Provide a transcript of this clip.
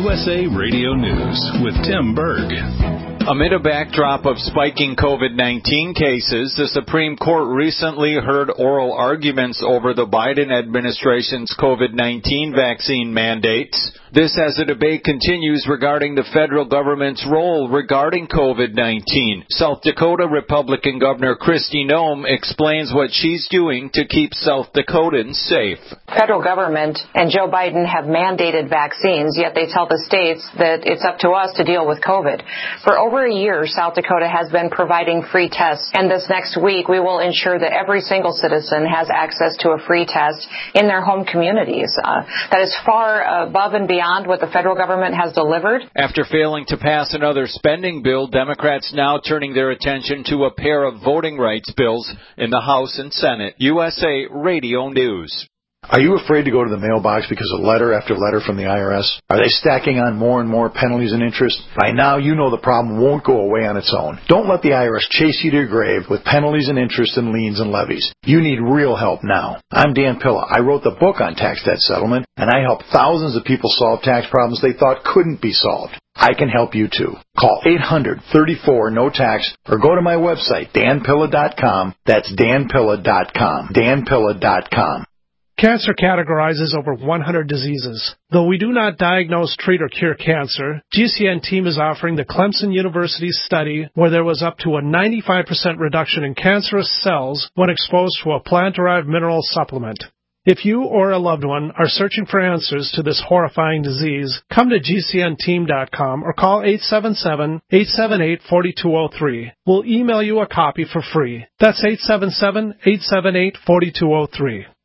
USA Radio News with Tim Berg. Amid a backdrop of spiking COVID-19 cases, the Supreme Court recently heard oral arguments over the Biden administration's COVID-19 vaccine mandates. This as the debate continues regarding the federal government's role regarding COVID-19. South Dakota Republican Governor Kristi Noem explains what she's doing to keep South Dakotans safe. Federal government and Joe Biden have mandated vaccines, yet they tell the states that it's up to us to deal with COVID. For over a year, South Dakota has been providing free tests, and this next week we will ensure that every single citizen has access to a free test in their home communities. That is far above and beyond what the federal government has delivered. After failing to pass another spending bill, Democrats now turning their attention to a pair of voting rights bills in the House and Senate. USA Radio News. Are you afraid to go to the mailbox because of letter after letter from the IRS? Are they stacking on more and more penalties and interest? By now, you know the problem won't go away on its own. Don't let the IRS chase you to your grave with penalties and interest and liens and levies. You need real help now. I'm Dan Pilla. I wrote the book on tax debt settlement, and I help thousands of people solve tax problems they thought couldn't be solved. I can help you too. Call 800-34-NO-TAX or go to my website, danpilla.com. That's danpilla.com. danpilla.com. Cancer categorizes over 100 diseases. Though we do not diagnose, treat, or cure cancer, GCN team is offering the Clemson University study where there was up to a 95% reduction in cancerous cells when exposed to a plant-derived mineral supplement. If you or a loved one are searching for answers to this horrifying disease, come to GCNteam.com or call 877-878-4203. We'll email you a copy for free. That's 877-878-4203.